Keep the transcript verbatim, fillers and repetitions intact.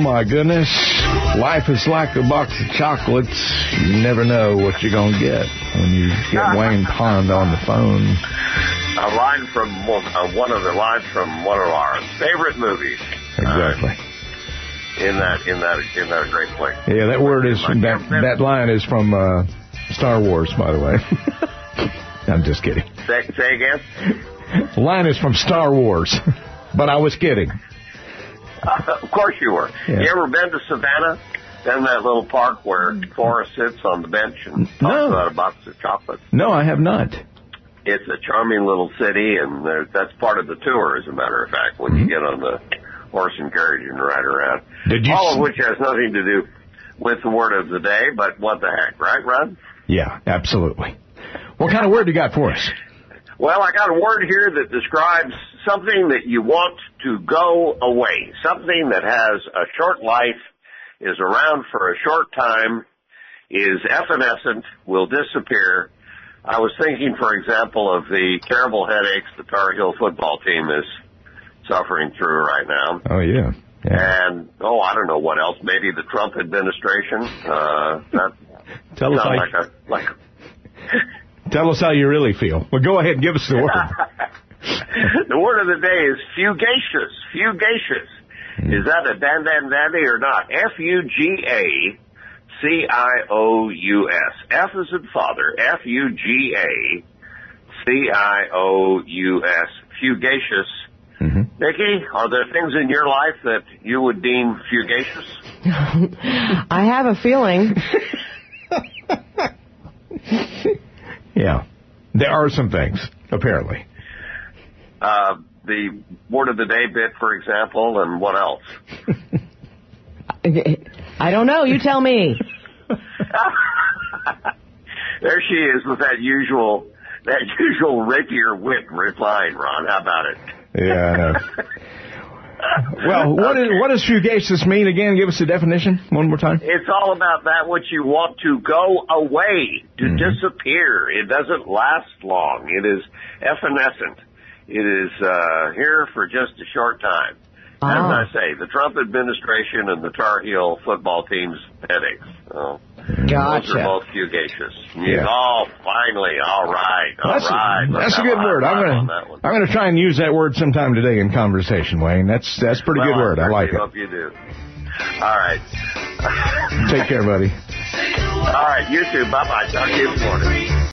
my goodness. Life is like a box of chocolates. You never know what you're going to get when you get Wayne Pond on the phone. A line from uh, one of the lines from one of our favorite movies. Exactly. Uh, in that, in that, in that great place. Yeah, that word is from, that that line is from uh, Star Wars, by the way. I'm just kidding. Say, say again. The line is from Star Wars, but I was kidding. Uh, of course you were. Yeah. You ever been to Savannah? In that little park where Forrest sits on the bench and talks No. about a box of chocolates? No, I have not. It's a charming little city, and there, that's part of the tour, as a matter of fact, when mm-hmm. you get on the horse and carriage and ride around. Did you All s- of which has nothing to do with the word of the day, but what the heck, right, Ron? Yeah, absolutely. What kind of word you got for us? Well, I got a word here that describes something that you want to go away, something that has a short life, is around for a short time, is evanescent, will disappear. I was thinking, for example, of the terrible headaches the Tar Heel football team is suffering through right now. Oh, yeah. yeah. And, oh, I don't know what else. Maybe the Trump administration. Uh, that Tell us how like a, like Tell us how you really feel. Well, go ahead and give us the word. The word of the day is fugacious. Fugacious. Mm. Is that a dan dan dandy or not? F U G A C I O U S. F is in father. F U G A C I O U S. Fugacious. Mm-hmm. Nikki, are there things in your life that you would deem fugacious? I have a feeling. Yeah. There are some things, apparently. Uh, the word of the day bit, for example, and what else? I don't know. You tell me. There she is with that usual, that usual rapier wit replying, Ron. How about it? Yeah, I know. Well, what, okay. is, what does fugacious mean again? Give us a definition one more time. It's all about that which you want to go away, to mm-hmm. disappear. It doesn't last long. It is evanescent. It is uh, here for just a short time. Oh. As I say, the Trump administration and the Tar Heel football team's headaches. Oh, gotcha. Those are both fugacious. Yeah. Oh, finally. All right. All that's right. A, that's a good word. I'm going to I'm going to try and use that word sometime today in conversation, Wayne. That's that's a pretty well, good word. I, I like it. I it. hope you do. All right. Take care, buddy. All right. You too. Bye-bye. Talk to you this morning.